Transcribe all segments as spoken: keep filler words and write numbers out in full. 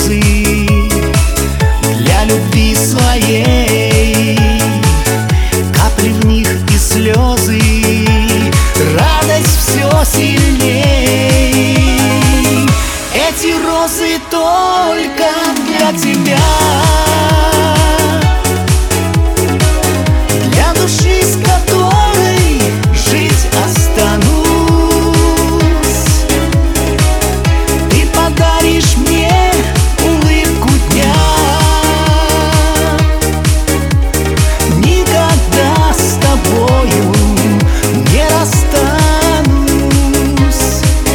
слезы для любви своей, капли в них и слезы, радость все сильней. Эти розы только для тебя, для души, с которой жить останусь. Ты подаришь мне улыбку дня, никогда с тобою не расстанусь.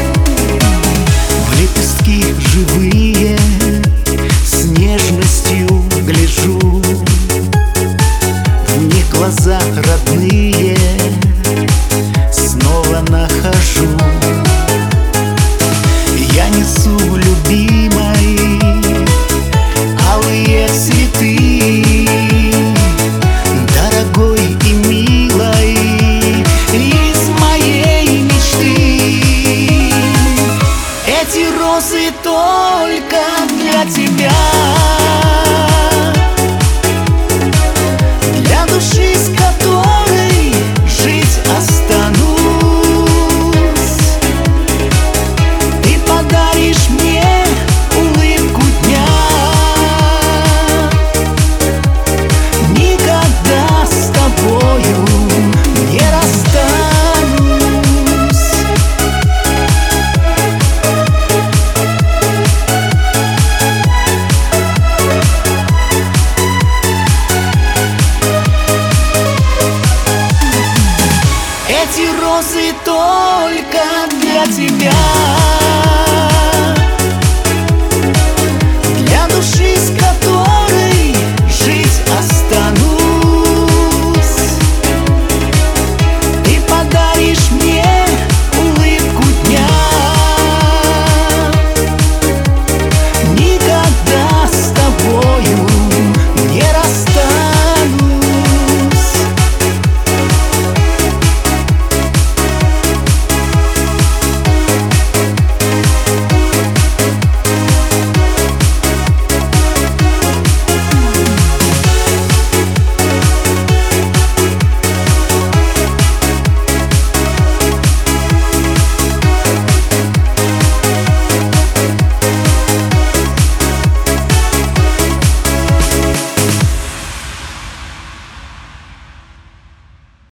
В лепестки живые с нежностью гляжу, в них глаза родные снова нахожу. Я несу, любимой, алые цветы, дорогой и милой, из моей мечты. Эти розы только для тебя.